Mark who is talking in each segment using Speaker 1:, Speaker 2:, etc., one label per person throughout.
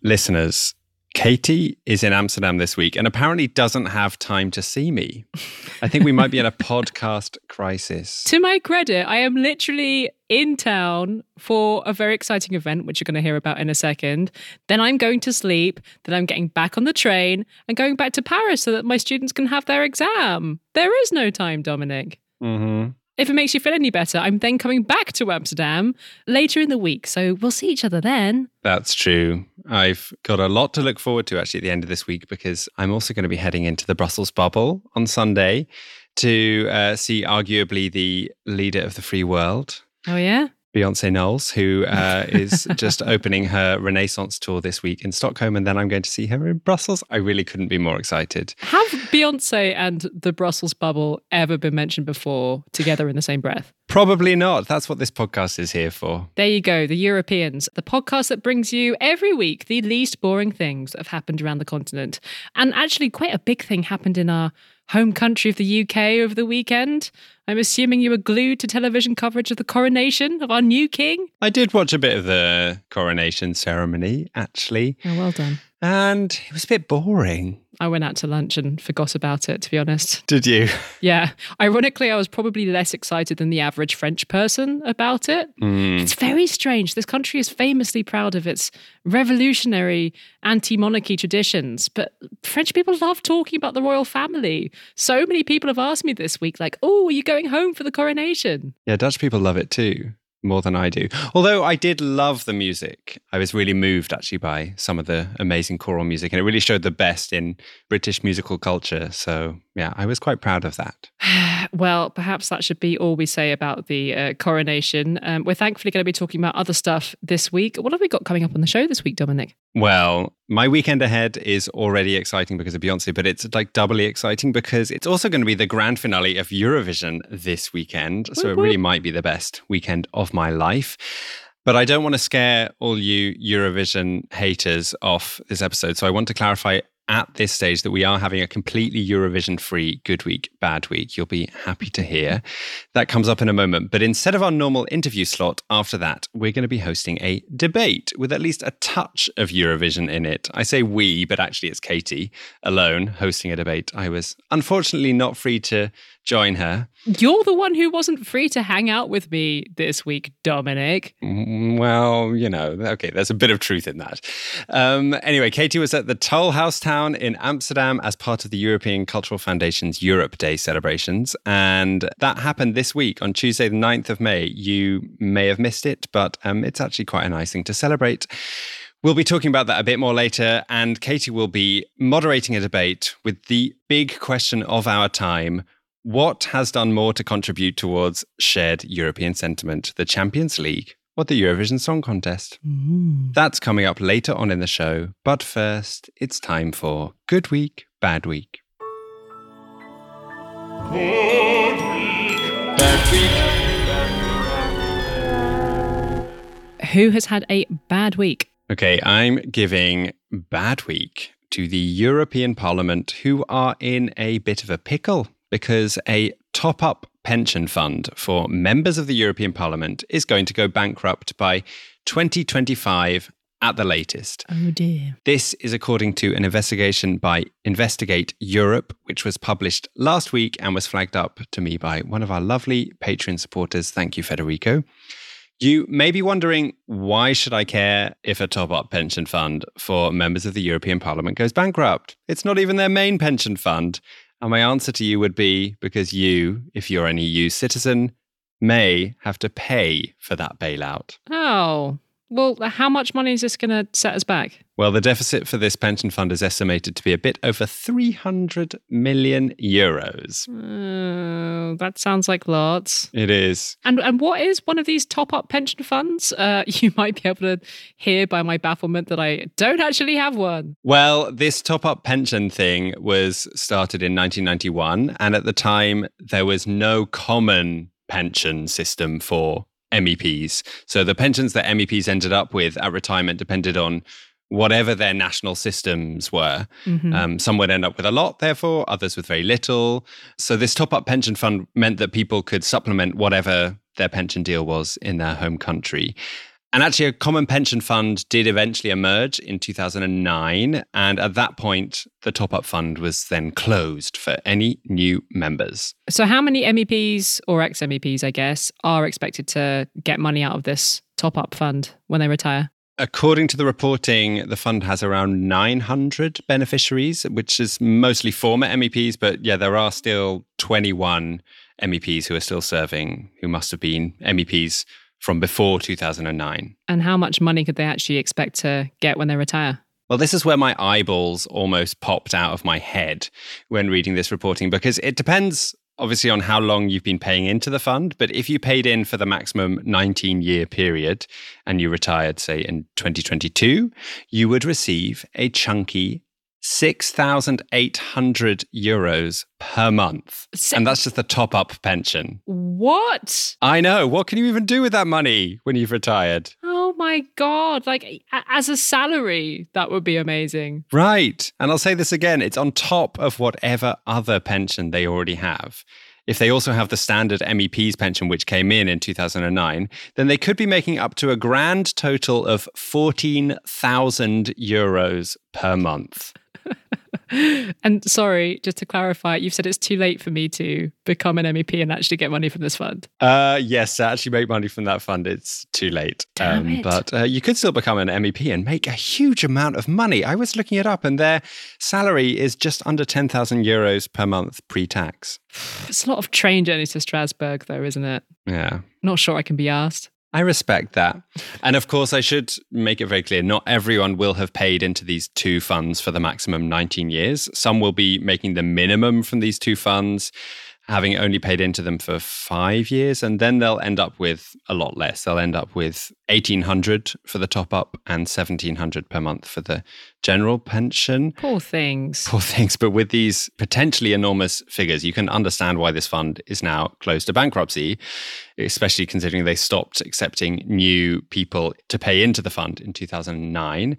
Speaker 1: Listeners, Katie is in Amsterdam this week and apparently doesn't have time to see me. I think we might be in a podcast crisis.
Speaker 2: To my credit, I am literally in town for a very exciting event, which you're going to hear about in a second. Then I'm going to sleep. Then I'm getting back on the train and going back to Paris so that my students can have their exam. There is no time, Dominic.
Speaker 1: Mm-hmm.
Speaker 2: If it makes you feel any better, I'm then coming back to Amsterdam later in the week. So we'll see each other then.
Speaker 1: That's true. I've got a lot to look forward to actually at the end of this week because I'm also going to be heading into the Brussels bubble on Sunday to see arguably the leader of the free world.
Speaker 2: Oh, yeah?
Speaker 1: Beyoncé Knowles, who is just opening her Renaissance tour this week in Stockholm, and then I'm going to see her in Brussels. I really couldn't be more excited.
Speaker 2: Have Beyoncé and the Brussels bubble ever been mentioned before together in the same breath?
Speaker 1: Probably not. That's what this podcast is here for.
Speaker 2: There you go, The Europeans, the podcast that brings you every week the least boring things that have happened around the continent. And actually quite a big thing happened in our home country of the UK over the weekend. I'm assuming you were glued to television coverage of the coronation of our new king.
Speaker 1: I did watch a bit of the coronation ceremony, actually.
Speaker 2: Oh, well done.
Speaker 1: And it was a bit boring.
Speaker 2: I went out to lunch and forgot about it, to be honest.
Speaker 1: Did you?
Speaker 2: Yeah. Ironically, I was probably less excited than the average French person about it. It's very strange. This country is famously proud of its revolutionary anti-monarchy traditions, but French people love talking about the royal family. So many people have asked me this week, like, oh, are you going home for the coronation?
Speaker 1: Yeah, Dutch people love it too. More than I do. Although I did love the music. I was really moved actually by some of the amazing choral music and it really showed the best in British musical culture. So yeah, I was quite proud of that.
Speaker 2: Well, perhaps that should be all we say about the coronation. We're thankfully going to be talking about other stuff this week. What have we got coming up on the show this week, Dominic?
Speaker 1: Well, my weekend ahead is already exciting because of Beyoncé, but it's like doubly exciting because it's also going to be the grand finale of Eurovision this weekend. So it really might be the best weekend of my life. But I don't want to scare all you Eurovision haters off this episode. So I want to clarify at this stage that we are having a completely Eurovision-free good week, bad week. You'll be happy to hear. That comes up in a moment. But instead of our normal interview slot after that, we're going to be hosting a debate with at least a touch of Eurovision in it. I say we, but actually it's Katie alone hosting a debate. I was unfortunately not free to join her.
Speaker 2: You're the one who wasn't free to hang out with me this week, Dominic.
Speaker 1: Well, you know, okay, there's a bit of truth in that. Anyway, Katie was at the Toll House Town in Amsterdam as part of the European Cultural Foundation's Europe Day celebrations. And that happened this week on Tuesday, the 9th of May. You may have missed it, but it's actually quite a nice thing to celebrate. We'll be talking about that a bit more later, and Katie will be moderating a debate with the big question of our time. What has done more to contribute towards shared European sentiment, the Champions League or the Eurovision Song Contest? That's coming up later on in the show. But first, it's time for Good Week, Bad Week. Good Week, Bad
Speaker 2: Week. Who has had a bad week?
Speaker 1: Okay, I'm giving Bad Week to the European Parliament, who are in a bit of a pickle, because a top-up pension fund for members of the European Parliament is going to go bankrupt by 2025 at the latest.
Speaker 2: Oh dear.
Speaker 1: This is according to an investigation by Investigate Europe, which was published last week and was flagged up to me by one of our lovely Patreon supporters. Thank you, Federico. You may be wondering, why should I care if a top-up pension fund for members of the European Parliament goes bankrupt? It's not even their main pension fund. And my answer to you would be because you, if you're an EU citizen, may have to pay for that bailout.
Speaker 2: Oh, well, how much money is this going to set us back?
Speaker 1: Well, the deficit for this pension fund is estimated to be a bit over 300 million euros.
Speaker 2: That sounds like lots.
Speaker 1: It is.
Speaker 2: And what is one of these top-up pension funds? You might be able to hear by my bafflement that I don't actually have one.
Speaker 1: Well, this top-up pension thing was started in 1991, and at the time, there was no common pension system for MEPs. So the pensions that MEPs ended up with at retirement depended on whatever their national systems were. Some would end up with a lot, therefore, others with very little. So this top-up pension fund meant that people could supplement whatever their pension deal was in their home country. And actually, a common pension fund did eventually emerge in 2009. And at that point, the top-up fund was then closed for any new members.
Speaker 2: So how many MEPs, or ex-MEPs, I guess, are expected to get money out of this top-up fund when they retire?
Speaker 1: According to the reporting, the fund has around 900 beneficiaries, which is mostly former MEPs. But yeah, there are still 21 MEPs who are still serving, who must have been MEPs from before 2009.
Speaker 2: And how much money could they actually expect to get when they retire?
Speaker 1: Well, this is where my eyeballs almost popped out of my head when reading this reporting, because it depends obviously on how long you've been paying into the fund. But if you paid in for the maximum 19-year period and you retired, say, in 2022, you would receive a chunky €6,800 per month. And that's just the top-up pension.
Speaker 2: What?
Speaker 1: I know. What can you even do with that money when you've retired?
Speaker 2: Oh my God. Like, as a salary, that would be amazing.
Speaker 1: Right. And I'll say this again. It's on top of whatever other pension they already have. If they also have the standard MEP's pension, which came in 2009, then they could be making up to a grand total of €14,000 per month.
Speaker 2: And sorry, just to clarify, you've said it's too late for me to become an MEP and actually get money from this fund.
Speaker 1: Yes, to actually make money from that fund, it's too late.
Speaker 2: Damn it.
Speaker 1: But you could still become an MEP and make a huge amount of money. I was looking it up and their salary is just under €10,000 per month pre-tax.
Speaker 2: It's a lot of train journeys to Strasbourg, though, isn't it?
Speaker 1: Yeah.
Speaker 2: Not sure I can be asked.
Speaker 1: I respect that. And of course, I should make it very clear, not everyone will have paid into these two funds for the maximum 19 years. Some will be making the minimum from these two funds, having only paid into them for 5 years, and then they'll end up with a lot less. They'll end up with $1,800 for the top-up and $1,700 per month for the general pension.
Speaker 2: Poor things.
Speaker 1: Poor things. But with these potentially enormous figures, you can understand why this fund is now close to bankruptcy, especially considering they stopped accepting new people to pay into the fund in 2009.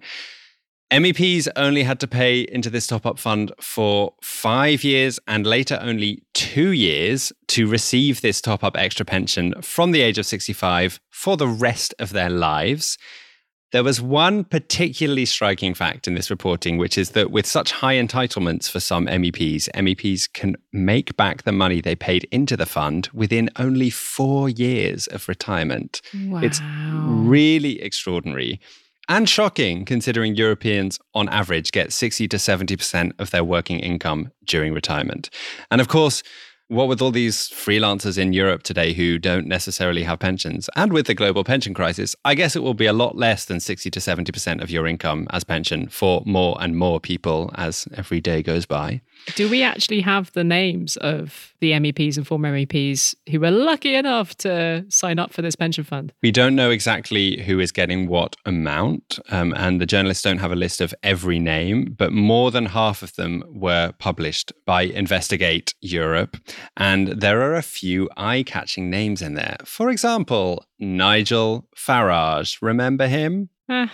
Speaker 1: MEPs only had to pay into this top-up fund for 5 years and later only 2 years to receive this top-up extra pension from the age of 65 for the rest of their lives. There was one particularly striking fact in this reporting, which is that with such high entitlements for some MEPs can make back the money they paid into the fund within only 4 years of retirement.
Speaker 2: Wow.
Speaker 1: It's really extraordinary. And shocking, considering Europeans, on average, get 60 to 70% of their working income during retirement. And of course, what with all these freelancers in Europe today who don't necessarily have pensions, and with the global pension crisis, I guess it will be a lot less than 60 to 70% of your income as pension for more and more people as every day goes by.
Speaker 2: Do we actually have the names of the MEPs and former MEPs who were lucky enough to sign up for this pension fund?
Speaker 1: We don't know exactly who is getting what amount, and the journalists don't have a list of every name, but more than half of them were published by Investigate Europe, and there are a few eye-catching names in there. For example, Nigel Farage. Remember him?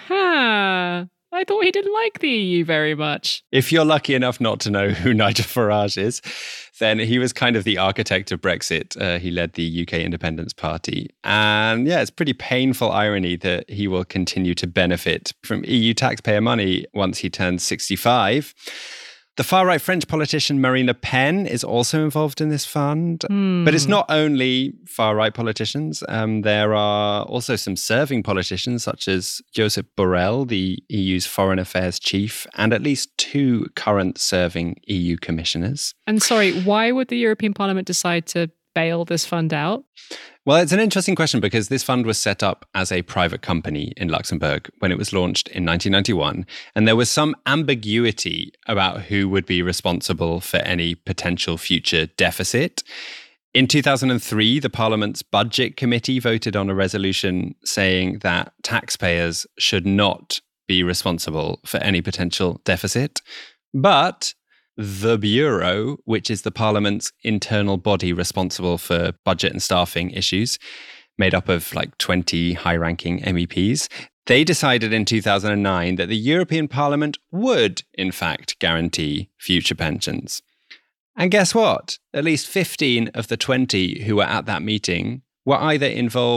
Speaker 2: Aha! I thought he didn't like the EU very much.
Speaker 1: If you're lucky enough not to know who Nigel Farage is, then he was kind of the architect of Brexit. He led the UK Independence Party. And yeah, it's pretty painful irony that he will continue to benefit from EU taxpayer money once he turns 65. The far-right French politician Marine Le Pen is also involved in this fund. But it's not only far-right politicians. There are also some serving politicians, such as Josep Borrell, the EU's foreign affairs chief, and at least 2 current serving EU commissioners.
Speaker 2: And sorry, why would the European Parliament decide to bail this fund out?
Speaker 1: Well, it's an interesting question because this fund was set up as a private company in Luxembourg when it was launched in 1991. And there was some ambiguity about who would be responsible for any potential future deficit. In 2003, the Parliament's Budget Committee voted on a resolution saying that taxpayers should not be responsible for any potential deficit. But the Bureau, which is the Parliament's internal body responsible for budget and staffing issues, made up of like 20 high-ranking MEPs, they decided in 2009 that the European Parliament would, in fact, guarantee future pensions. And guess what? At least 15 of the 20 who were at that meeting were either involved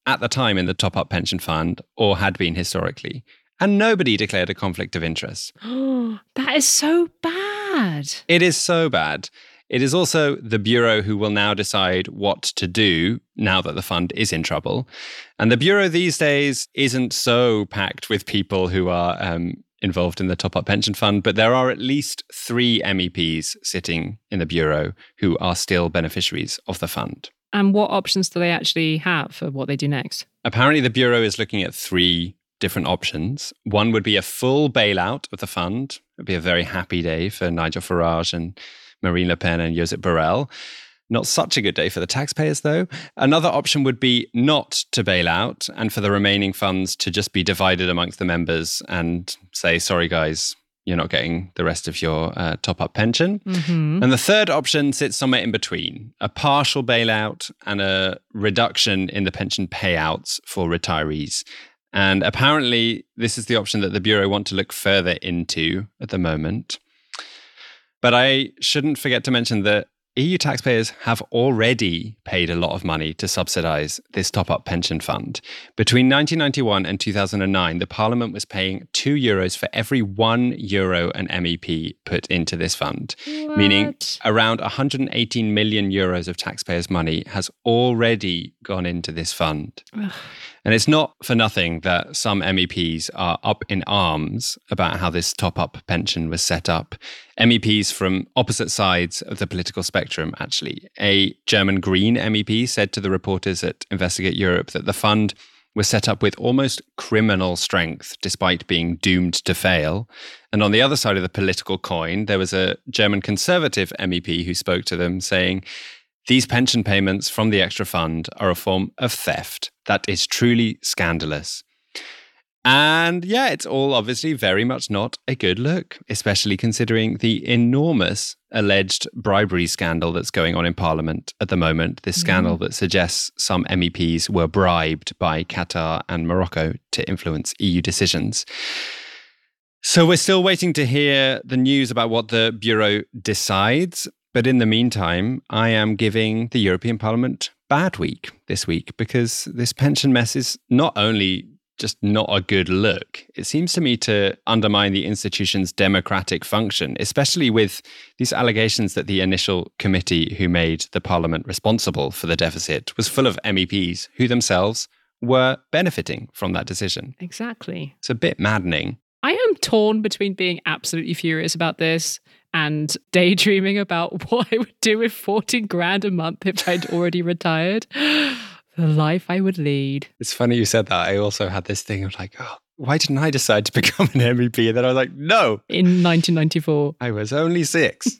Speaker 1: at the time in the top-up pension fund or had been historically. And nobody declared a conflict of interest.
Speaker 2: That is so bad.
Speaker 1: It is so bad. It is also the Bureau who will now decide what to do now that the fund is in trouble. And the Bureau these days isn't so packed with people who are involved in the top-up pension fund, but there are at least 3 MEPs sitting in the Bureau who are still beneficiaries of the fund.
Speaker 2: And what options do they actually have for what they do next?
Speaker 1: Apparently, the Bureau is looking at 3 different options. One would be a full bailout of the fund. It would be a very happy day for Nigel Farage and Marine Le Pen and Josep Borrell. Not such a good day for the taxpayers, though. Another option would be not to bail out and for the remaining funds to just be divided amongst the members and say, sorry, guys, you're not getting the rest of your top-up pension. Mm-hmm. And the third option sits somewhere in between, a partial bailout and a reduction in the pension payouts for retirees. And apparently, this is the option that the Bureau want to look further into at the moment. But I shouldn't forget to mention that EU taxpayers have already paid a lot of money to subsidise this top-up pension fund. Between 1991 and 2009, the Parliament was paying €2 for every €1 an MEP put into this fund, meaning around 118 million euros of taxpayers' money has already gone into this fund. Ugh. And it's not for nothing that some MEPs are up in arms about how this top-up pension was set up. MEPs from opposite sides of the political spectrum, actually. A German Green MEP said to the reporters at Investigate Europe that the fund was set up with almost criminal strength, despite being doomed to fail. And on the other side of the political coin, there was a German Conservative MEP who spoke to them saying, these pension payments from the extra fund are a form of theft. That is truly scandalous. And yeah, it's all obviously very much not a good look, especially considering the enormous alleged bribery scandal that's going on in Parliament at the moment. This scandal that suggests some MEPs were bribed by Qatar and Morocco to influence EU decisions. So we're still waiting to hear the news about what the Bureau decides. But in the meantime, I am giving the European Parliament bad week this week because this pension mess is not only just not a good look, it seems to me to undermine the institution's democratic function, especially with these allegations that the initial committee who made the Parliament responsible for the deficit was full of MEPs who themselves were benefiting from that decision.
Speaker 2: Exactly.
Speaker 1: It's a bit maddening.
Speaker 2: I am torn between being absolutely furious about this and daydreaming about what I would do with 14 grand a month if I'd already retired. The life I would lead.
Speaker 1: It's funny you said that. I also had this thing of like, oh, why didn't I decide to become an MEP? And then I was like, no.
Speaker 2: In 1994.
Speaker 1: I was only 6.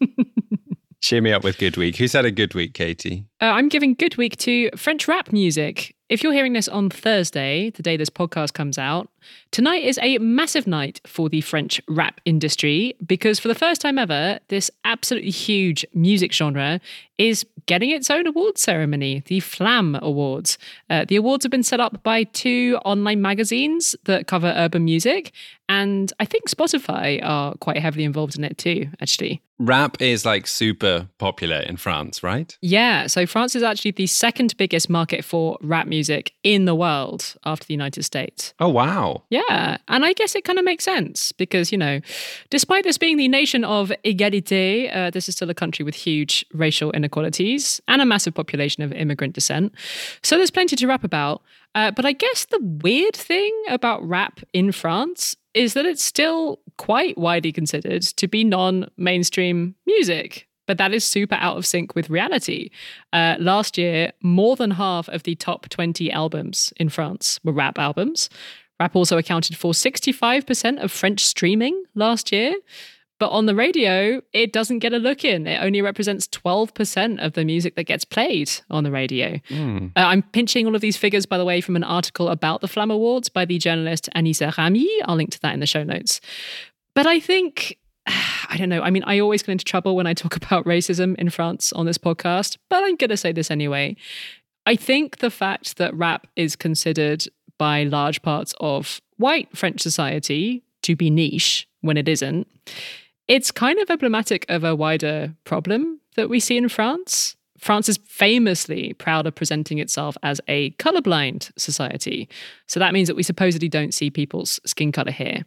Speaker 1: Cheer me up with Good Week. Who's had a good week, Katie?
Speaker 2: I'm giving Good Week to French rap music. If you're hearing this on Thursday, the day this podcast comes out, tonight is a massive night for the French rap industry because for the first time ever, this absolutely huge music genre is getting its own awards ceremony, the Flamme Awards. The awards have been set up by 2 online magazines that cover urban music, and I think Spotify are quite heavily involved in it too, actually.
Speaker 1: Rap is like super popular in France, right?
Speaker 2: Yeah, so France is actually the second biggest market for rap music in the world after the United States.
Speaker 1: Oh, wow.
Speaker 2: Yeah, and I guess it kind of makes sense because, you know, despite this being the nation of égalité, this is still a country with huge racial inequalities and a massive population of immigrant descent. So there's plenty to rap about. But I guess the weird thing about rap in France is that it's still quite widely considered to be non-mainstream music. But that is super out of sync with reality. Last year, more than half of the top 20 albums in France were rap albums. Rap also accounted for 65% of French streaming last year. But on the radio, it doesn't get a look in. It only represents 12% of the music that gets played on the radio. I'm pinching all of these figures, by the way, from an article about the Flamme Awards by the journalist Anissa Rami. I'll link to that in the show notes. But I think, I don't know, I mean, I always get into trouble when I talk about racism in France on this podcast, but I'm going to say this anyway. I think the fact that rap is considered by large parts of white French society to be niche when it isn't, it's kind of emblematic of a wider problem that we see in France. France is famously proud of presenting itself as a colorblind society. So that means that we supposedly don't see people's skin color here.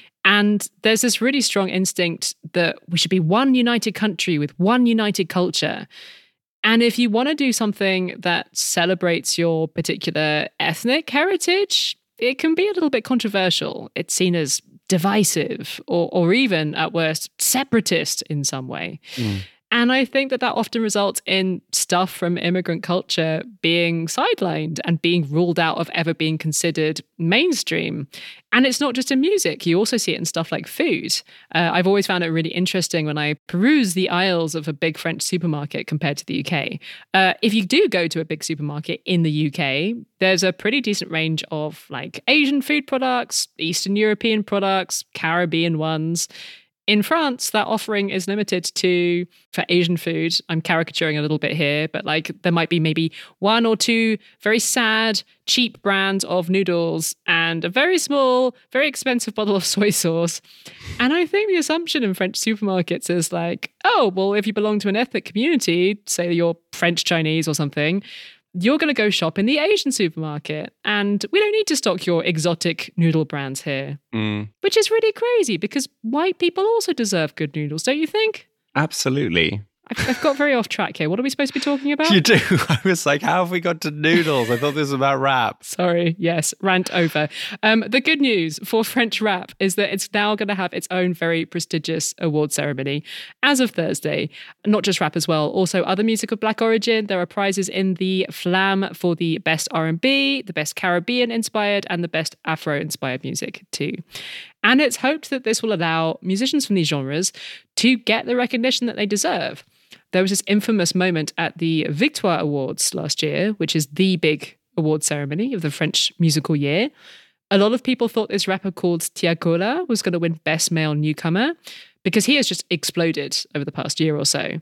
Speaker 2: And there's this really strong instinct that we should be one united country with one united culture. And if you want to do something that celebrates your particular ethnic heritage, it can be a little bit controversial. It's seen as divisive or even, at worst, separatist in some way. And I think that often results in stuff from immigrant culture being sidelined and being ruled out of ever being considered mainstream. And it's not just in music. You also see it in stuff like food. I've always found it really interesting when I peruse the aisles of a big French supermarket compared to the UK. If you do go to a big supermarket in the UK, there's a pretty decent range of like Asian food products, Eastern European products, Caribbean ones. In France, that offering is limited to, for Asian food, I'm caricaturing a little bit here, but like there might be maybe one or two very sad, cheap brands of noodles and a very small, very expensive bottle of soy sauce. And I think the assumption in French supermarkets is like, oh, well, if you belong to an ethnic community, say you're French Chinese or something, you're going to go shop in the Asian supermarket. And we don't need to stock your exotic noodle brands here. Which is really crazy because white people also deserve good noodles, don't you think?
Speaker 1: Absolutely.
Speaker 2: I've got very off track here. What are we supposed to be talking about?
Speaker 1: You do. I was like, how have we got to noodles? I thought this was about rap.
Speaker 2: Sorry. Yes. Rant over. The good news for French rap is that it's now going to have its own very prestigious award ceremony as of Thursday. Not just rap as well. Also other music of Black origin. There are prizes in the Flam for the best R&B, the best Caribbean inspired, and the best Afro inspired music too. And it's hoped that this will allow musicians from these genres to get the recognition that they deserve. There was this infamous moment at the Victoire Awards last year, which is the big award ceremony of the French musical year. A lot of people thought this rapper called Tiakola was going to win Best Male Newcomer because he has just exploded over the past year or so.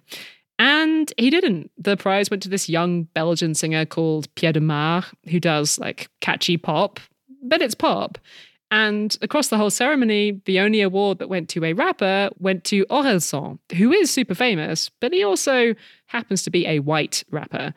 Speaker 2: And he didn't. The prize went to this young Belgian singer called Pierre de Mar, who does like catchy pop, but it's pop. And across the whole ceremony, the only award that went to a rapper went to Orelsan, who is super famous, but he also happens to be a white rapper.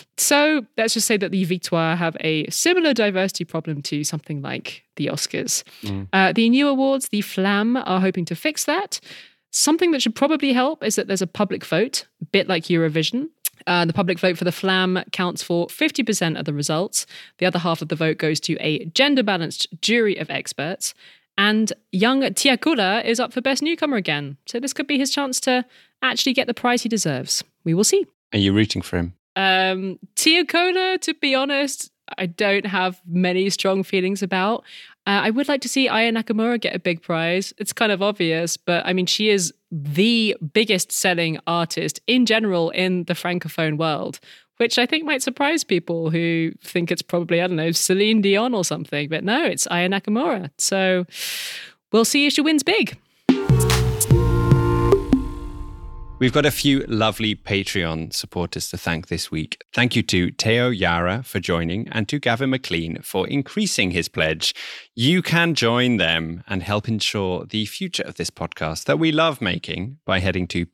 Speaker 2: So let's just say that the Victoire have a similar diversity problem to something like the Oscars. The new awards, the Flam, are hoping to fix that. Something that should probably help is that there's a public vote, a bit like Eurovision. The public vote for the Flam counts for 50% of the results. The other half of the vote goes to a gender-balanced jury of experts. And young Tiakola is up for Best Newcomer again. So this could be his chance to actually get the prize he deserves. We will see.
Speaker 1: Are you rooting for him?
Speaker 2: Tiakola, to be honest, I don't have many strong feelings about. I would like to see Aya Nakamura get a big prize. It's kind of obvious, but I mean, she is the biggest selling artist in general in the Francophone world, which I think might surprise people who think it's probably, I don't know, Celine Dion or something. But no, it's Aya Nakamura. So we'll see if she wins big.
Speaker 1: We've got a few lovely Patreon supporters to thank this week. Thank you to Teo Yara for joining and to Gavin McLean for increasing his pledge. You can join them and help ensure the future of this podcast that we love making by heading to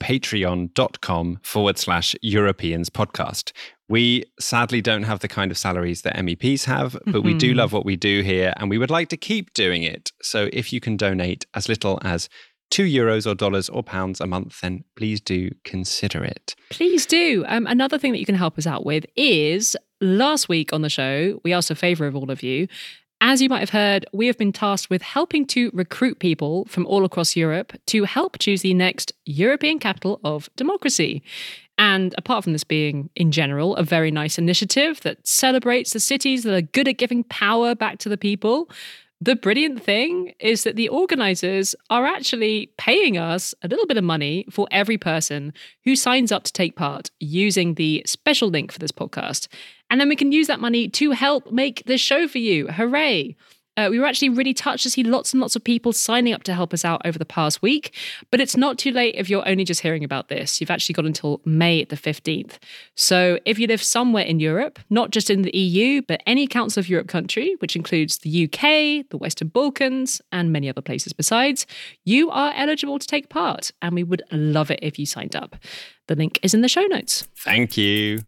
Speaker 1: patreon.com/Europeans podcast. We sadly don't have the kind of salaries that MEPs have, but we do love what we do here and we would like to keep doing it. So if you can donate as little as €2 or dollars or pounds a month, then please do consider it.
Speaker 2: Please do. Another thing that you can help us out with is last week on the show, we asked a favour of all of you. As you might have heard, we have been tasked with helping to recruit people from all across Europe to help choose the next European capital of democracy. And apart from this being, in general, a very nice initiative that celebrates the cities that are good at giving power back to the people, the brilliant thing is that the organisers are actually paying us a little bit of money for every person who signs up to take part using the special link for this podcast. And then we can use that money to help make this show for you. Hooray! We were actually really touched to see lots and lots of people signing up to help us out over the past week. But it's not too late if you're only just hearing about this. You've actually got until May the 15th. So if you live somewhere in Europe, not just in the EU, but any Council of Europe country, which includes the UK, the Western Balkans, and many other places besides, you are eligible to take part. And we would love it if you signed up. The link is in the show notes.
Speaker 1: Thank you.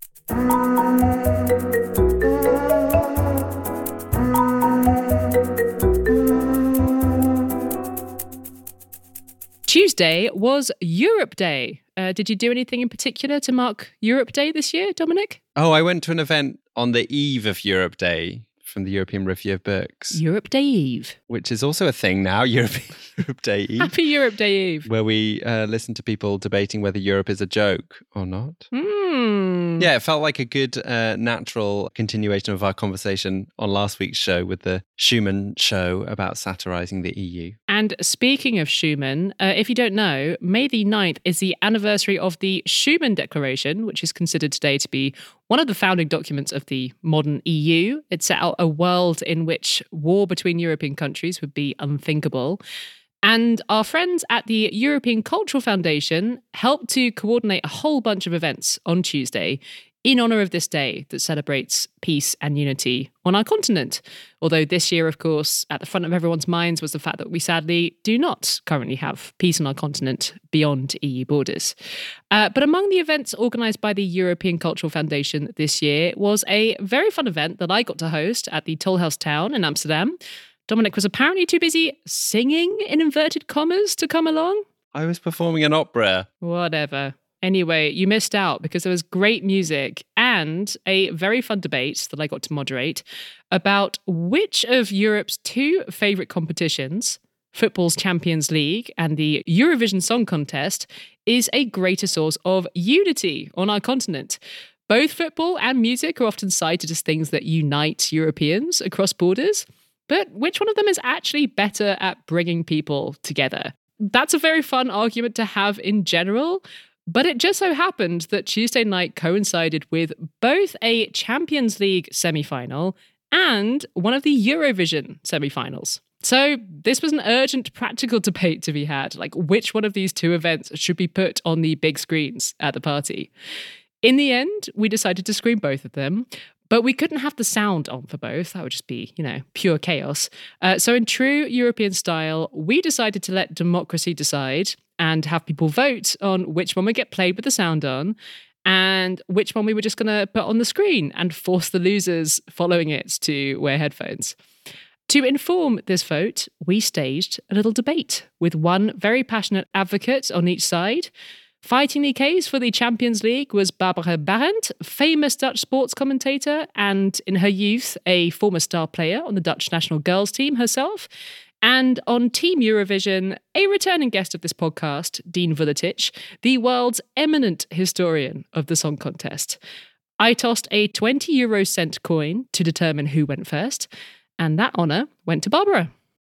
Speaker 2: Tuesday was Europe Day. Did you do anything in particular to mark Europe Day this year, Dominic?
Speaker 1: Oh, I went to an event on the eve of Europe Day from the European Review of Books.
Speaker 2: Europe Day Eve.
Speaker 1: Which is also a thing now, Europe Day Eve.
Speaker 2: Happy Europe Day Eve.
Speaker 1: Where we listen to people debating whether Europe is a joke or not. Yeah, it felt like a good natural continuation of our conversation on last week's show with the Schuman show about satirising the EU.
Speaker 2: And speaking of Schuman, if you don't know, May the 9th is the anniversary of the Schuman Declaration, which is considered today to be one of the founding documents of the modern EU. It set out a world in which war between European countries would be unthinkable. And our friends at the European Cultural Foundation helped to coordinate a whole bunch of events on Tuesday in honour of this day that celebrates peace and unity on our continent. Although this year, of course, at the front of everyone's minds was the fact that we sadly do not currently have peace on our continent beyond EU borders. But among the events organised by the European Cultural Foundation this year was a very fun event that I got to host at the Tolhuis Town in Amsterdam. Dominic was apparently too busy singing, in inverted commas, to come along.
Speaker 1: I was performing an opera.
Speaker 2: Whatever. Anyway, you missed out because there was great music and a very fun debate that I got to moderate about which of Europe's two favourite competitions, football's Champions League and the Eurovision Song Contest, is a greater source of unity on our continent. Both football and music are often cited as things that unite Europeans across borders. But which one of them is actually better at bringing people together? That's a very fun argument to have in general, but it just so happened that Tuesday night coincided with both a Champions League semi-final and one of the Eurovision semi-finals. So this was an urgent practical debate to be had, like which one of these two events should be put on the big screens at the party. In the end, we decided to screen both of them. But we couldn't have the sound on for both. That would just be, pure chaos. So in true European style, we decided to let democracy decide and have people vote on which one would get played with the sound on and which one we were just going to put on the screen and force the losers following it to wear headphones. To inform this vote, we staged a little debate with one very passionate advocate on each side. Fighting the case for the Champions League was Barbara Barend, famous Dutch sports commentator and, in her youth, a former star player on the Dutch national girls team herself. And on Team Eurovision, a returning guest of this podcast, Dean Vuletic, the world's eminent historian of the song contest. I tossed a 20 euro cent coin to determine who went first, and that honour went to Barbara.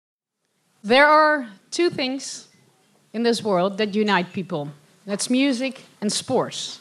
Speaker 3: There are two things in this world that unite people. That's music and sports.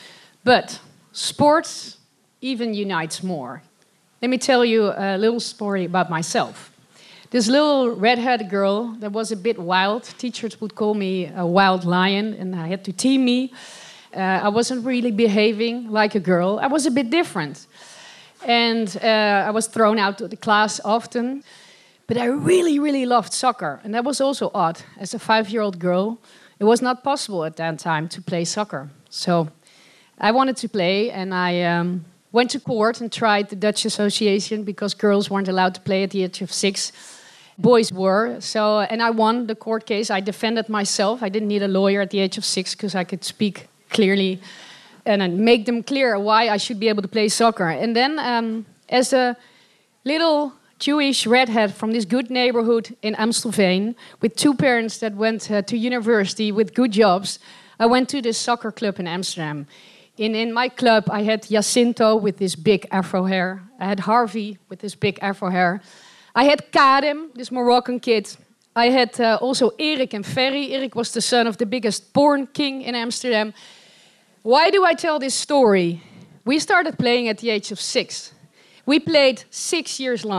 Speaker 3: But sports even unites more. Let me tell you a little story about myself. This little redheaded girl that was a bit wild. Teachers would call me a wild lion and I had to tame me. I wasn't really behaving like a girl. I was a bit different. And I was thrown out of the class often. But I really, really loved soccer. And that was also odd. As a 5-year-old girl, it was not possible at that time to play soccer. So I wanted to play, and I went to court and tried the Dutch Association because girls weren't allowed to play at the age of 6. Boys were. And I won the court case. I defended myself. I didn't need a lawyer at the age of 6 because I could speak clearly and make them clear why I should be able to play soccer. And then as a little Jewish redhead from this good neighborhood in Amstelveen with 2 parents that went to university with good jobs, I went to this soccer club in Amsterdam. In my club, I had Jacinto with this big afro hair. I had Harvey with this big afro hair. I had Karim, this Moroccan kid. I had also Erik and Ferry. Erik was the son of the biggest porn king in Amsterdam. Why do I tell this story? We started playing at the age of 6. We played 6 years long.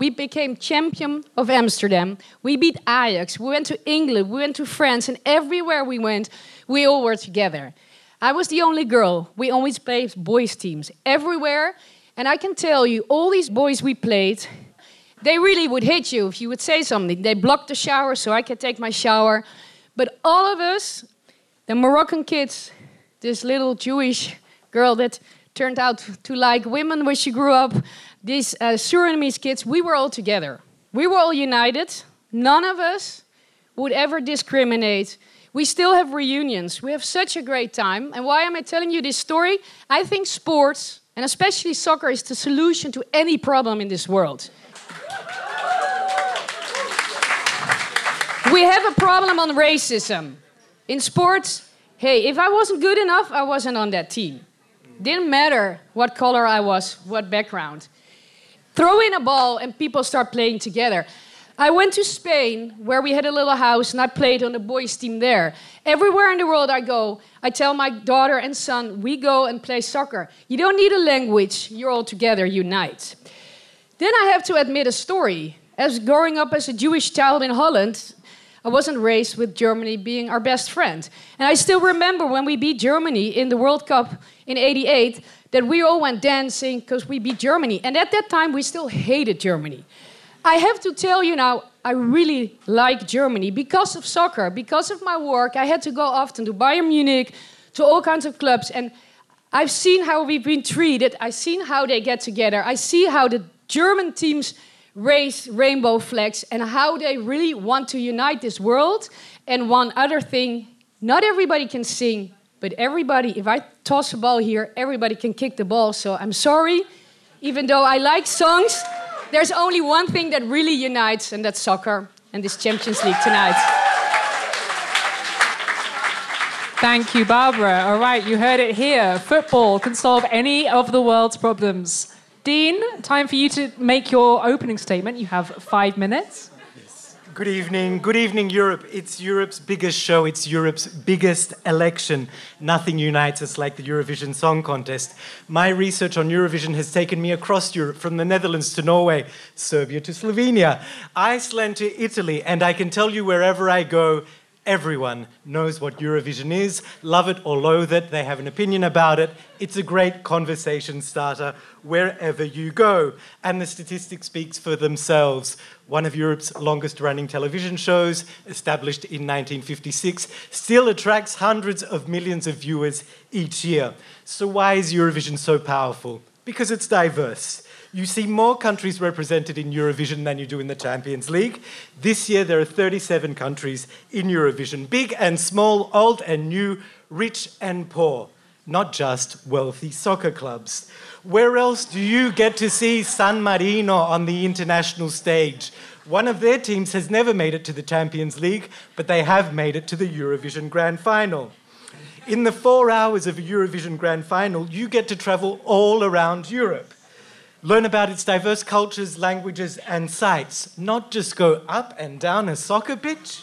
Speaker 3: We became champion of Amsterdam. We beat Ajax. We went to England. We went to France. And everywhere we went, we all were together. I was the only girl. We always played boys' teams everywhere. And I can tell you, all these boys we played, they really would hit you if you would say something. They blocked the shower so I could take my shower. But all of us, the Moroccan kids, this little Jewish girl that turned out to like women when she grew up, these Surinamese kids, we were all together. We were all united. None of us would ever discriminate. We still have reunions. We have such a great time. And why am I telling you this story? I think sports, and especially soccer, is the solution to any problem in this world. We have a problem on racism. In sports, hey, if I wasn't good enough, I wasn't on that team. Didn't matter what color I was, what background. Throw in a ball and people start playing together. I went to Spain, where we had a little house, and I played on the boys' team there. Everywhere in the world I go, I tell my daughter and son, we go and play soccer. You don't need a language, you're all together, unite. Then I have to admit a story. As growing up as a Jewish child in Holland, I wasn't raised with Germany being our best friend. And I still remember when we beat Germany in the World Cup in '88, that we all went dancing because we beat Germany. And at that time, we still hated Germany. I have to tell you now, I really like Germany because of soccer, because of my work. I had to go often to Bayern Munich, to all kinds of clubs. And I've seen how we've been treated. I've seen how they get together. I see how the German teams raise rainbow flags and how they really want to unite this world. And one other thing, not everybody can sing, but everybody, if I toss a ball here, everybody can kick the ball. So I'm sorry, even though I like songs, there's only one thing that really unites, and that's soccer and this Champions League tonight.
Speaker 2: Thank you, Barbara. All right, you heard it here. Football can solve any of the world's problems. Dean, time for you to make your opening statement. You have 5 minutes.
Speaker 4: Good evening, Europe. It's Europe's biggest show. It's Europe's biggest election. Nothing unites us like the Eurovision Song Contest. My research on Eurovision has taken me across Europe, from the Netherlands to Norway, Serbia to Slovenia, Iceland to Italy, and I can tell you wherever I go, everyone knows what Eurovision is, love it or loathe it, they have an opinion about it. It's a great conversation starter wherever you go. And the statistics speak for themselves. One of Europe's longest-running television shows, established in 1956, still attracts hundreds of millions of viewers each year. So why is Eurovision so powerful? Because it's diverse. You see more countries represented in Eurovision than you do in the Champions League. This year there are 37 countries in Eurovision, big and small, old and new, rich and poor, not just wealthy soccer clubs. Where else do you get to see San Marino on the international stage? One of their teams has never made it to the Champions League, but they have made it to the Eurovision Grand Final. In the 4 hours of a Eurovision Grand Final, you get to travel all around Europe. Learn about its diverse cultures, languages, and sites, not just go up and down a soccer pitch.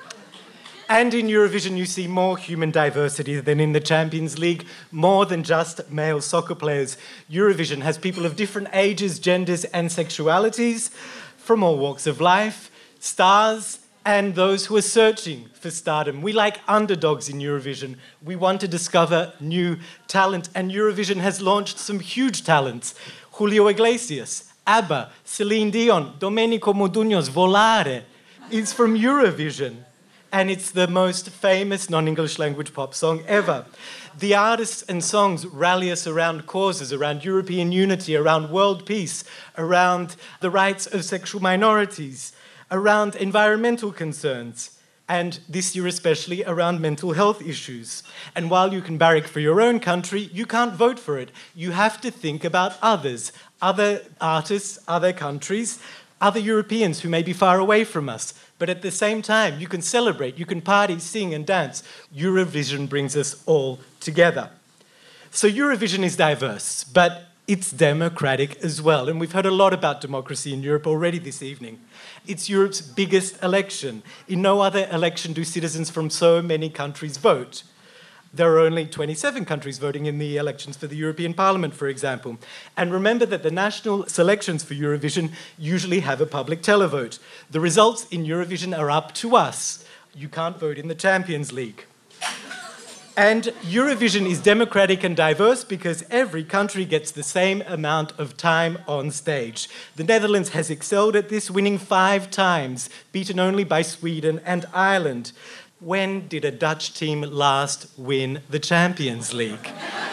Speaker 4: And in Eurovision, you see more human diversity than in the Champions League, more than just male soccer players. Eurovision has people of different ages, genders, and sexualities, from all walks of life, stars, and those who are searching for stardom. We like underdogs in Eurovision. We want to discover new talent, and Eurovision has launched some huge talents. Julio Iglesias, ABBA, Celine Dion, Domenico Modugno's Volare is from Eurovision. And it's the most famous non-English language pop song ever. The artists and songs rally us around causes, around European unity, around world peace, around the rights of sexual minorities, around environmental concerns, and this year especially around mental health issues. And while you can barrack for your own country, you can't vote for it. You have to think about others, other artists, other countries, other Europeans who may be far away from us. But at the same time, you can celebrate, you can party, sing and dance. Eurovision brings us all together. So Eurovision is diverse, but it's democratic as well. And we've heard a lot about democracy in Europe already this evening. It's Europe's biggest election. In no other election do citizens from so many countries vote. There are only 27 countries voting in the elections for the European Parliament, for example. And remember that the national selections for Eurovision usually have a public televote. The results in Eurovision are up to us. You can't vote in the Champions League. And Eurovision is democratic and diverse because every country gets the same amount of time on stage. The Netherlands has excelled at this, winning 5 times, beaten only by Sweden and Ireland. When did a Dutch team last win the Champions League?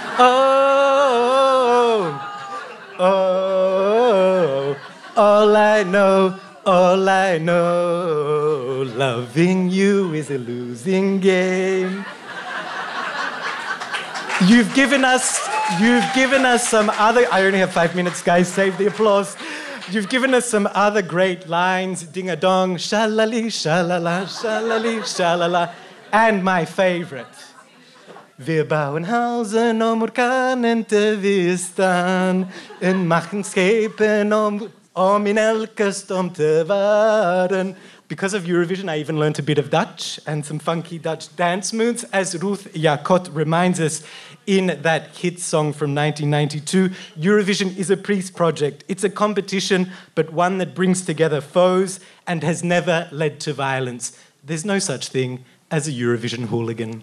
Speaker 4: Oh, all I know, loving you is a losing game. You've given us some other... I only have 5 minutes, guys, save the applause. You've given us some other great lines. Ding-a-dong, shalali, shalala, shalali, shalala. And my favorite. Wir bauen Hausen om orkanen te weerstaan. En machen schepen om in elke storm te varen. Because of Eurovision, I even learned a bit of Dutch and some funky Dutch dance moves, as Ruth Jacot reminds us in that hit song from 1992. Eurovision is a peace project. It's a competition, but one that brings together foes and has never led to violence. There's no such thing as a Eurovision hooligan.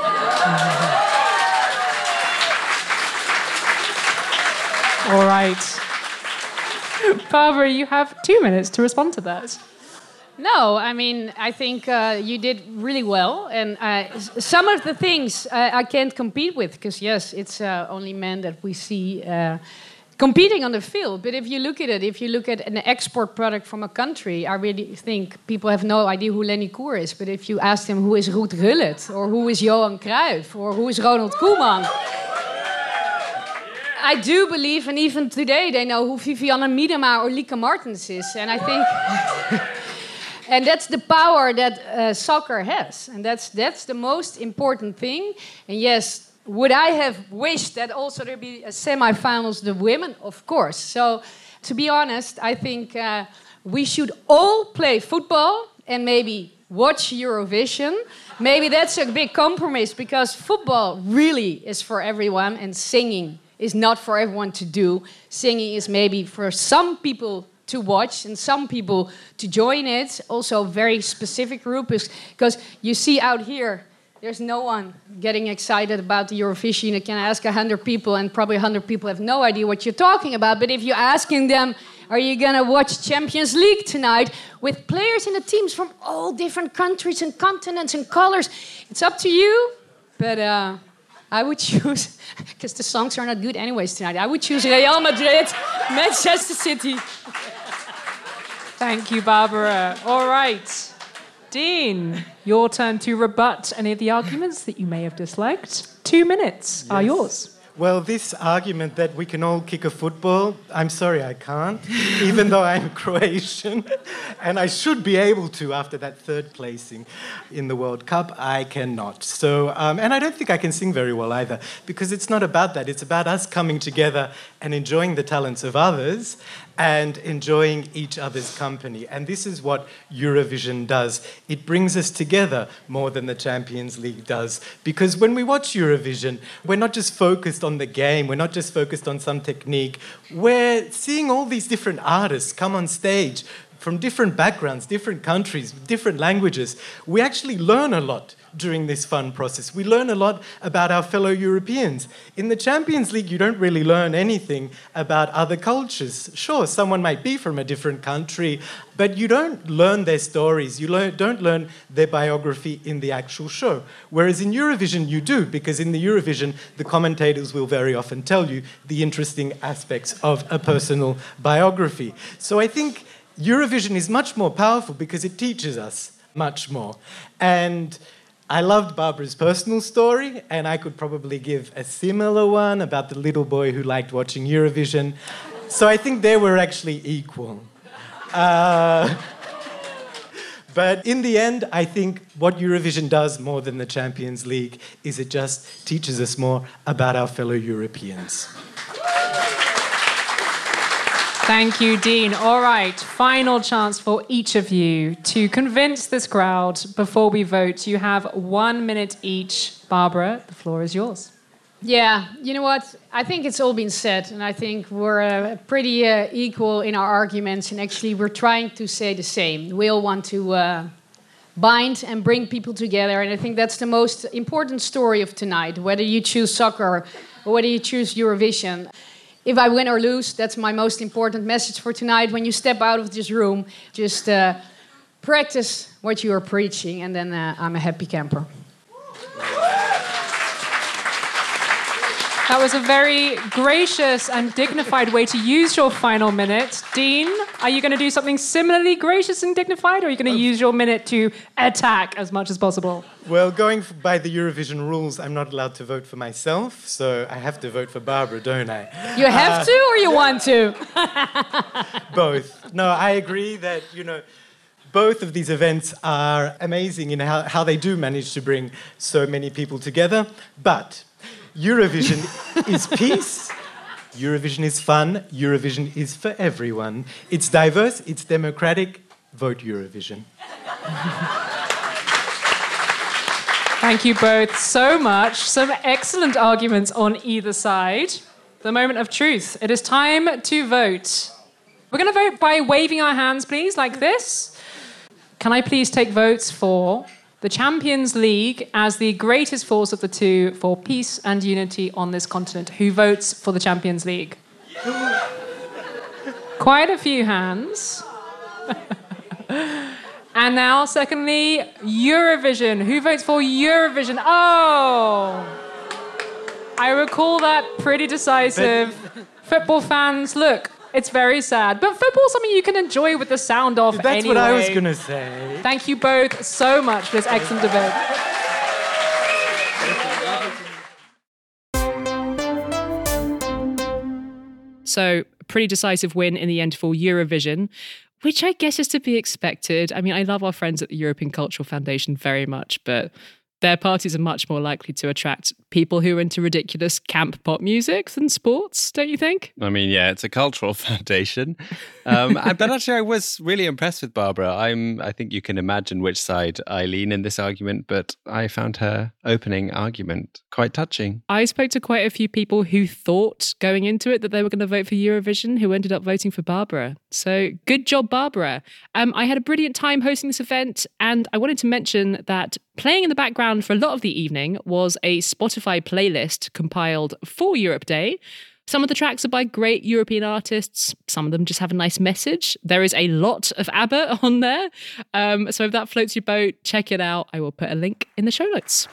Speaker 5: All right. Barbara, you have 2 minutes to respond to that.
Speaker 3: No, I mean, I think you did really well. And some of the things I can't compete with, because, yes, it's only men that we see competing on the field. But if you look at it, if you look at an export product from a country, I really think people have no idea who Lenny Koer is. But if you ask them who is Ruud Gullit, or who is Johan Cruyff, or who is Ronald Koeman... I do believe, and even today, they know who Vivianne Miedema or Lieke Martens is. And I think... And that's the power that soccer has. And that's the most important thing. And yes, would I have wished that also there be a semi-finals the women? Of course. So, to be honest, I think we should all play football and maybe watch Eurovision. Maybe that's a big compromise, because football really is for everyone and singing is not for everyone to do. Singing is maybe for some people to watch and some people to join it. Also a very specific group, because you see out here, there's no one getting excited about the Eurovision. You can ask 100 people and probably 100 people have no idea what you're talking about. But if you're asking them, are you going to watch Champions League tonight with players in the teams from all different countries and continents and colors, it's up to you. But I would choose, because the songs are not good anyways tonight, I would choose Real Madrid, Manchester City.
Speaker 5: Thank you, Barbara. All right. Dean, your turn to rebut any of the arguments that you may have disliked. 2 minutes are yours.
Speaker 4: Well, this argument that we can all kick a football, I'm sorry, I can't, even though I'm Croatian, and I should be able to after that 3rd placing in the World Cup, I cannot. So, and I don't think I can sing very well either, because it's not about that. It's about us coming together and enjoying the talents of others and enjoying each other's company. And this is what Eurovision does. It brings us together more than the Champions League does. Because when we watch Eurovision, we're not just focused on the game, we're not just focused on some technique, we're seeing all these different artists come on stage from different backgrounds, different countries, different languages. We actually learn a lot during this fun process. We learn a lot about our fellow Europeans. In the Champions League, you don't really learn anything about other cultures. Sure, someone might be from a different country, but you don't learn their stories. You don't learn their biography in the actual show. Whereas in Eurovision, you do, because in the Eurovision, the commentators will very often tell you the interesting aspects of a personal biography. So I think Eurovision is much more powerful because it teaches us much more. And I loved Barbara's personal story, and I could probably give a similar one about the little boy who liked watching Eurovision. So I think they were actually equal. But in the end, I think what Eurovision does more than the Champions League is it just teaches us more about our fellow Europeans.
Speaker 5: Thank you, Dean. All right, final chance for each of you to convince this crowd before we vote. You have 1 minute each. Barbara, the floor is yours.
Speaker 3: Yeah, you know what? I think it's all been said, and I think we're pretty equal in our arguments, and actually we're trying to say the same. We all want to bind and bring people together, and I think that's the most important story of tonight, whether you choose soccer or whether you choose Eurovision. If I win or lose, that's my most important message for tonight. When you step out of this room, just practice what you are preaching, and then I'm a happy camper.
Speaker 5: That was a very gracious and dignified way to use your final minute. Dean, are you going to do something similarly gracious and dignified, or are you going to use your minute to attack as much as possible?
Speaker 4: Well, going by the Eurovision rules, I'm not allowed to vote for myself, so I have to vote for Barbara, don't I?
Speaker 3: You have to or you want to?
Speaker 4: Both. No, I agree that, both of these events are amazing in how they do manage to bring so many people together, but Eurovision is peace, Eurovision is fun, Eurovision is for everyone. It's diverse, it's democratic. Vote Eurovision.
Speaker 5: Thank you both so much. Some excellent arguments on either side. The moment of truth. It is time to vote. We're going to vote by waving our hands, please, like this. Can I please take votes for the Champions League as the greatest force of the two for peace and unity on this continent? Who votes for the Champions League? Quite a few hands. And now, secondly, Eurovision. Who votes for Eurovision? Oh! I recall that pretty decisive. Football fans, look, it's very sad. But football's something you can enjoy with the sound off anyway.
Speaker 4: That's what I was going to say.
Speaker 5: Thank you both so much for this excellent debate.
Speaker 2: So, pretty decisive win in the end for Eurovision, which I guess is to be expected. I mean, I love our friends at the European Cultural Foundation very much, but their parties are much more likely to attract people who are into ridiculous camp pop music than sports, don't you think?
Speaker 1: I mean, yeah, it's a cultural foundation. But actually, I was really impressed with Barbara. I think you can imagine which side I lean in this argument, but I found her opening argument quite touching.
Speaker 2: I spoke to quite a few people who thought going into it that they were going to vote for Eurovision, who ended up voting for Barbara. So good job, Barbara. I had a brilliant time hosting this event, and I wanted to mention that playing in the background for a lot of the evening was a Spotify playlist compiled for Europe Day. Some of the tracks are by great European artists. Some of them just have a nice message. There is a lot of ABBA on there. So if that floats your boat, check it out. I will put a link in the show notes.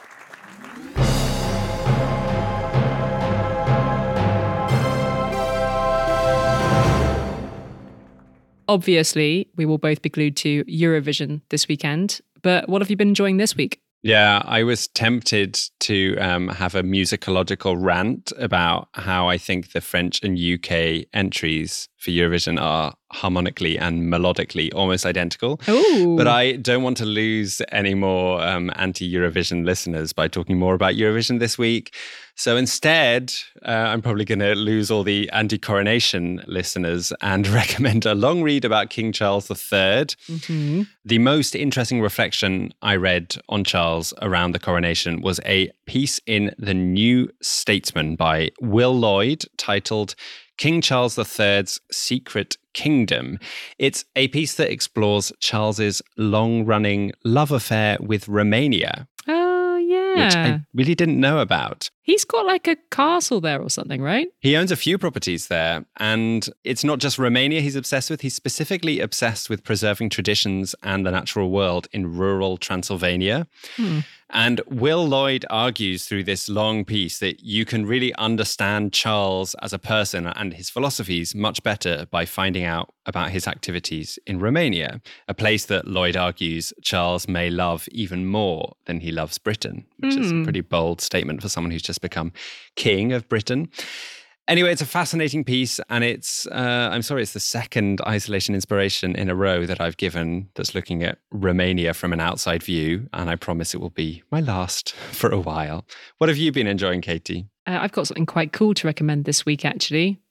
Speaker 2: Obviously, we will both be glued to Eurovision this weekend. But what have you been enjoying this week?
Speaker 1: Yeah, I was tempted to have a musicological rant about how I think the French and UK entries for Eurovision are harmonically and melodically almost identical.
Speaker 2: Ooh.
Speaker 1: But I don't want to lose any more anti-Eurovision listeners by talking more about Eurovision this week. So instead, I'm probably going to lose all the anti-coronation listeners and recommend a long read about King Charles III. Mm-hmm. The most interesting reflection I read on Charles around the coronation was a piece in The New Statesman by Will Lloyd titled King Charles III's Secret Kingdom. It's a piece that explores Charles's long-running love affair with Romania.
Speaker 2: Oh, yeah.
Speaker 1: Which I really didn't know about.
Speaker 2: He's got like a castle there or something, right?
Speaker 1: He owns a few properties there, and it's not just Romania he's obsessed with. He's specifically obsessed with preserving traditions and the natural world in rural Transylvania. And Will Lloyd argues through this long piece that you can really understand Charles as a person and his philosophies much better by finding out about his activities in Romania, a place that Lloyd argues Charles may love even more than he loves Britain, which is a pretty bold statement for someone who's just become king of Britain. Anyway, it's a fascinating piece, and it's the second isolation inspiration in a row that I've given that's looking at Romania from an outside view, and I promise it will be my last for a while. What have you been enjoying, Katie?
Speaker 2: I've got something quite cool to recommend this week, actually.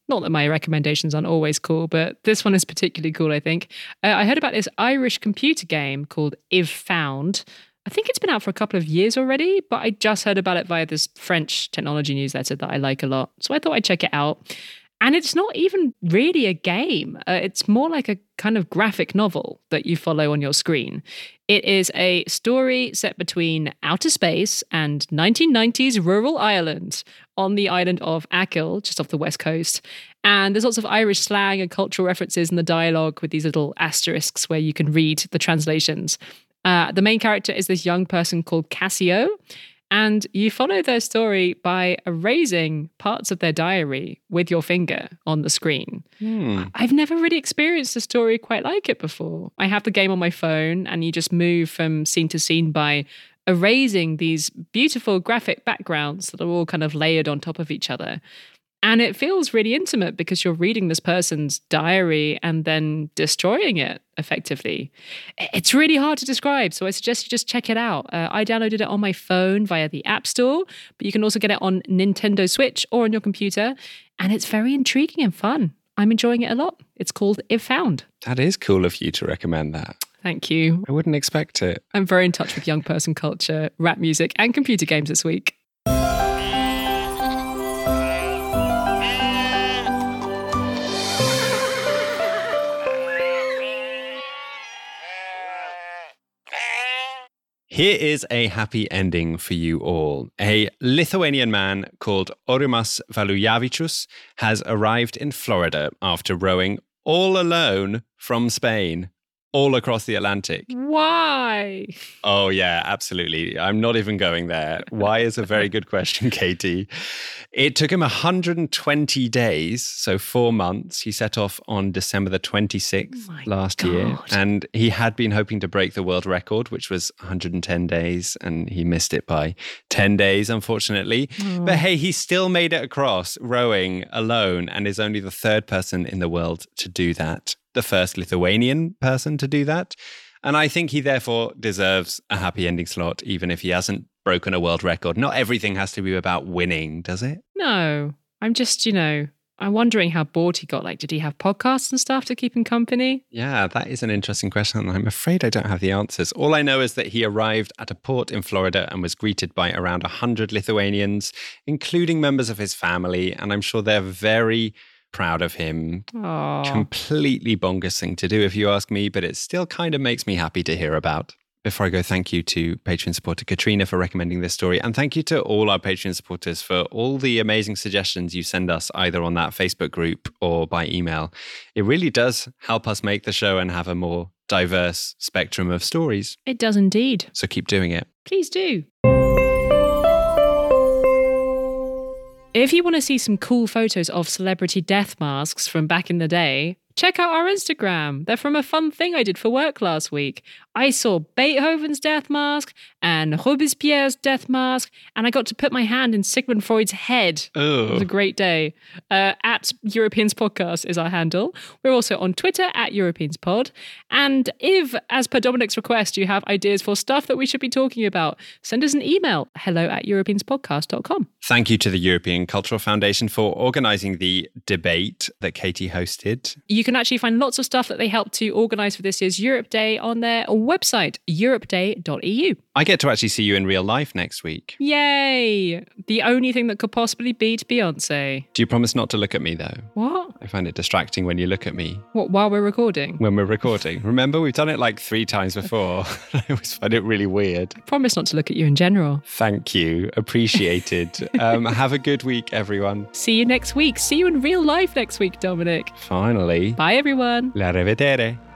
Speaker 2: Not that my recommendations aren't always cool, but this one is particularly cool, I think. I heard about this Irish computer game called If Found. I think it's been out for a couple of years already, but I just heard about it via this French technology newsletter that I like a lot. So I thought I'd check it out. And it's not even really a game. It's more like a kind of graphic novel that you follow on your screen. It is a story set between outer space and 1990s rural Ireland on the island of Achill, just off the west coast. And there's lots of Irish slang and cultural references in the dialogue with these little asterisks where you can read the translations. The main character is this young person called Cassio. And you follow their story by erasing parts of their diary with your finger on the screen. I've never really experienced a story quite like it before. I have the game on my phone and you just move from scene to scene by erasing these beautiful graphic backgrounds that are all kind of layered on top of each other. And it feels really intimate because you're reading this person's diary and then destroying it effectively. It's really hard to describe, so I suggest you just check it out. I downloaded it on my phone via the App Store, but you can also get it on Nintendo Switch or on your computer. And it's very intriguing and fun. I'm enjoying it a lot. It's called If Found.
Speaker 1: That is cool of you to recommend that.
Speaker 2: Thank you.
Speaker 1: I wouldn't expect it.
Speaker 2: I'm very in touch with young person culture, rap music, and computer games this week.
Speaker 1: Here is a happy ending for you all. A Lithuanian man called Aurimas Valujavičius has arrived in Florida after rowing all alone from Spain, all across the Atlantic.
Speaker 2: Why?
Speaker 1: Oh, yeah, absolutely. I'm not even going there. Why is a very good question, Katie. It took him 120 days, so 4 months. He set off on December the 26th last year. And he had been hoping to break the world record, which was 110 days. And he missed it by 10 days, unfortunately. But hey, he still made it across rowing alone and is only the third person in the world to do that. The first Lithuanian person to do that. And I think he therefore deserves a happy ending slot, even if he hasn't broken a world record. Not everything has to be about winning, does it?
Speaker 2: No, I'm just, I'm wondering how bored he got. Like, did he have podcasts and stuff to keep him company?
Speaker 1: Yeah, that is an interesting question. And I'm afraid I don't have the answers. All I know is that he arrived at a port in Florida and was greeted by around 100 Lithuanians, including members of his family. And I'm sure they're very proud of him.
Speaker 2: Aww.
Speaker 1: Completely bonkers thing to do, if you ask me, but it still kind of makes me happy to hear about. Before I go, thank you to Patreon supporter Katrina for recommending this story. And thank you to all our Patreon supporters for all the amazing suggestions you send us either on that Facebook group or by email. It really does help us make the show and have a more diverse spectrum of stories.
Speaker 2: It does indeed.
Speaker 1: So keep doing it.
Speaker 2: Please do. If you want to see some cool photos of celebrity death masks from back in the day, check out our Instagram. They're from a fun thing I did for work last week. I saw Beethoven's death mask and Robespierre's death mask, and I got to put my hand in Sigmund Freud's head.
Speaker 1: Oh.
Speaker 2: It was a great day. At Europeans Podcast is our handle. We're also on Twitter at EuropeansPod. And if, as per Dominic's request, you have ideas for stuff that we should be talking about, send us an email, hello@europeanspodcast.com.
Speaker 1: Thank you to the European Cultural Foundation for organising the debate that Katie hosted.
Speaker 2: You can actually find lots of stuff that they helped to organise for this year's Europe Day on their website, europeday.eu.
Speaker 1: I get to actually see you in real life next week.
Speaker 2: Yay! The only thing that could possibly beat Beyonce.
Speaker 1: Do you promise not to look at me, though?
Speaker 2: What?
Speaker 1: I find it distracting when you look at me.
Speaker 2: What, while we're recording?
Speaker 1: When we're recording. Remember, we've done it like 3 times before. I always find it really weird.
Speaker 2: I promise not to look at you in general.
Speaker 1: Thank you. Appreciated. Have a good week, everyone.
Speaker 2: See you next week. See you in real life next week, Dominic.
Speaker 1: Finally.
Speaker 2: Bye, everyone.
Speaker 1: La rivedere.